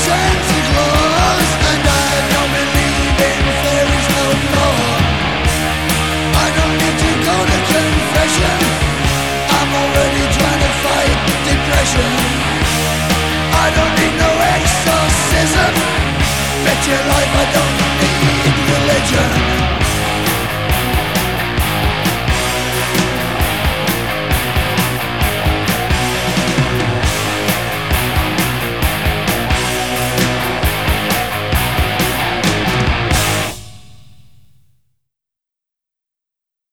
Santa Claus, and I don't believe in fairies no more. I don't need to go to confession, I'm already trying to fight depression. I don't need no exorcism, bet your life I don't